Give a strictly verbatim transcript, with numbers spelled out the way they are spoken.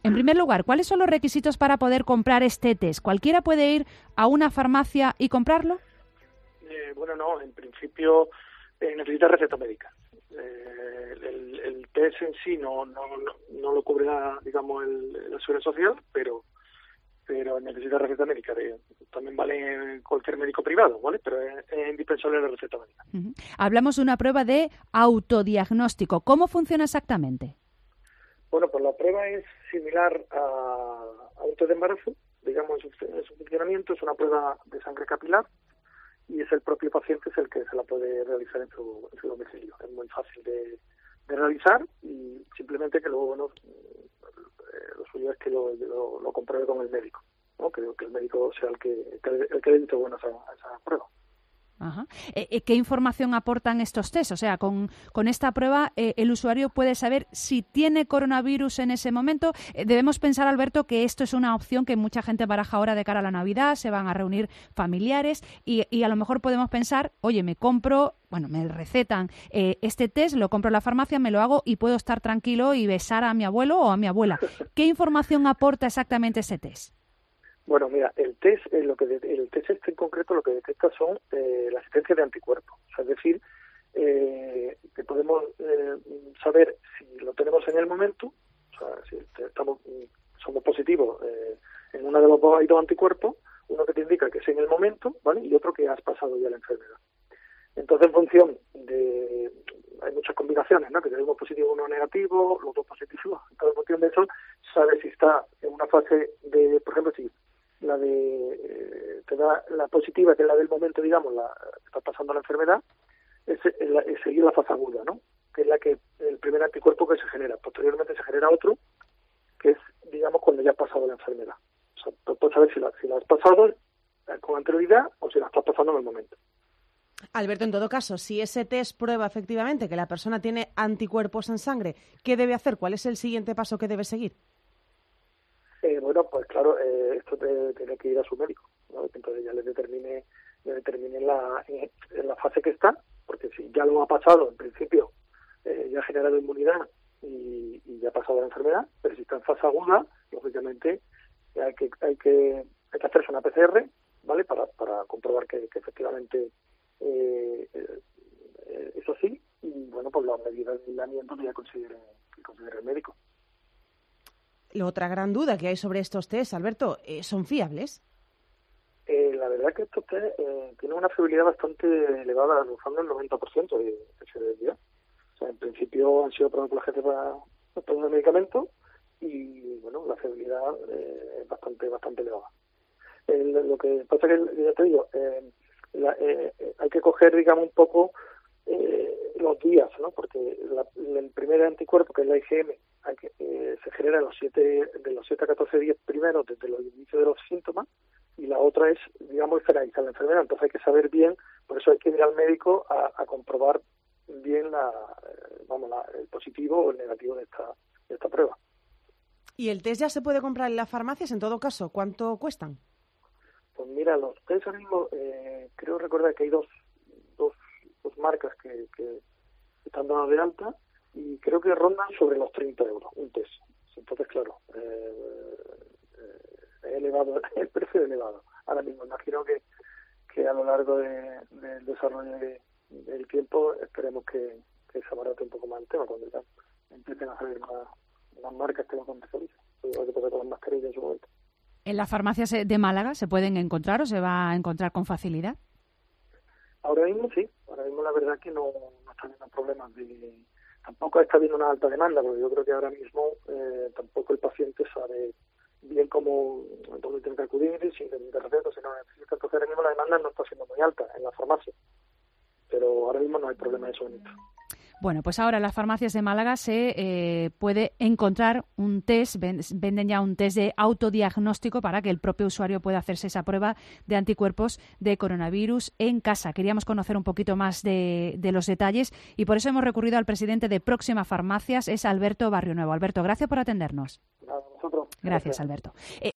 En primer lugar, ¿cuáles son los requisitos para poder comprar este test? ¿Cualquiera puede ir a una farmacia y comprarlo? Eh, bueno, no, en principio eh, necesita receta médica. Eh, el, el test en sí no no, no, no lo cubrirá, digamos, el, la seguridad social, pero pero necesita receta médica. De, también vale en cualquier médico privado, ¿vale? Pero es, es indispensable la receta médica. Uh-huh. Hablamos de una prueba de autodiagnóstico. ¿Cómo funciona exactamente? Bueno, pues la prueba es similar a, a un test de embarazo, digamos, en su, en su funcionamiento. Es una prueba de sangre capilar y es el propio paciente es el que se la puede realizar en su, en su domicilio. Es muy fácil de, de realizar y simplemente que luego, bueno, eh, lo suyo es que lo, lo, lo compruebe con el médico, ¿no? Que, que el médico sea el que el que le dé bueno a esa, a esa prueba. Ajá. Eh, ¿Qué información aportan estos test? O sea, con, con esta prueba eh, el usuario puede saber si tiene coronavirus en ese momento. Eh, debemos pensar, Alberto, que esto es una opción que mucha gente baraja ahora de cara a la Navidad, se van a reunir familiares y, y a lo mejor podemos pensar, oye, me compro, bueno, me recetan eh, este test, lo compro en la farmacia, me lo hago y puedo estar tranquilo y besar a mi abuelo o a mi abuela. ¿Qué información aporta exactamente ese test? Bueno, mira, el test, eh, lo que de, el test este en concreto lo que detecta son eh, la existencia de anticuerpos, o sea, es decir, eh, que podemos eh, saber si lo tenemos en el momento, o sea, si estamos somos positivos eh, en uno de los dos hay dos anticuerpos, uno que te indica que es en el momento, ¿vale? Y otro que has pasado ya la enfermedad. Entonces, en función de hay muchas combinaciones, ¿no? Que tenemos positivo, uno negativo, los dos positivos. Entonces, en función de eso, sabes si está en una fase de, por ejemplo, si la de eh, te da la positiva, que es la del momento, digamos, la está pasando la enfermedad, es, es, la, es seguir la fase aguda, ¿no? Que es la que el primer anticuerpo que se genera. Posteriormente se genera otro, que es, digamos, cuando ya ha pasado la enfermedad. O sea, puedes saber si la, si la has pasado con anterioridad o si la estás pasando en el momento. Alberto, en todo caso, si ese test prueba efectivamente que la persona tiene anticuerpos en sangre, ¿qué debe hacer? ¿Cuál es el siguiente paso que debe seguir? Eh, bueno, pues claro, eh, esto te, tiene que ir a su médico, ¿no? Entonces ya le determine, le determine la, en, en la fase que está, porque si ya lo ha pasado, en principio, eh, ya ha generado inmunidad y, y ya ha pasado la enfermedad, pero si está en fase aguda, lógicamente hay que hay que hay que hacerse una P C R, ¿vale? Para para comprobar que, que efectivamente eh, eh, eso sí, y bueno, pues las medidas de aislamiento que ya considere, que considere el médico. La otra gran duda que hay sobre estos test, Alberto, eh, ¿son fiables? Eh, la verdad que estos test eh, tienen una fiabilidad bastante elevada, rozando el noventa por ciento de fiabilidad. O sea, en principio han sido probados por la Agencia para para el medicamento y, bueno, la fiabilidad eh, es bastante bastante elevada. Eh, lo que pasa es que, ya te digo, eh, la, eh, hay que coger, digamos, un poco eh, los días, ¿no? Porque la, el primer anticuerpo, que es la I G M, hay que, eh, se genera en los siete, de los siete a catorce días primeros desde los inicios de los síntomas, y la otra es, digamos, finalizar la enfermedad. Entonces hay que saber bien, por eso hay que ir al médico a, a comprobar bien la, vamos, la, el positivo o el negativo de esta, de esta prueba. ¿Y el test ya se puede comprar en las farmacias? En todo caso, ¿cuánto cuestan? Pues mira, los test ahora mismo, eh, creo recordar que hay dos, dos, dos marcas que, que están dadas de alta y creo que rondan sobre los treinta euros un test. Entonces, claro, eh, eh, es elevado, el precio es elevado. Ahora mismo imagino que, que a lo largo de, del desarrollo de, del tiempo esperemos que, que se abarate un poco más el tema, cuando ya empiecen a salir más, más marcas que lo comercializan. Igual que pasa con las mascarillas en su momento. ¿En las farmacias de Málaga se pueden encontrar o se va a encontrar con facilidad? Ahora mismo sí, ahora mismo la verdad que no, no está habiendo problemas de... Tampoco está habiendo una alta demanda, porque yo creo que ahora mismo eh, tampoco el paciente sabe bien cómo, dónde tiene que acudir, si necesita recetas, si no necesita. Entonces ahora mismo la demanda no está siendo muy alta en la farmacia, pero ahora mismo no hay problema de eso en esto. Bueno, pues ahora en las farmacias de Málaga se eh, puede encontrar un test, venden ya un test de autodiagnóstico para que el propio usuario pueda hacerse esa prueba de anticuerpos de coronavirus en casa. Queríamos conocer un poquito más de, de los detalles y por eso hemos recurrido al presidente de Próxima Farmacias, es Alberto Barrionuevo. Alberto, gracias por atendernos. Nada, nosotros. Gracias, Alberto. Eh,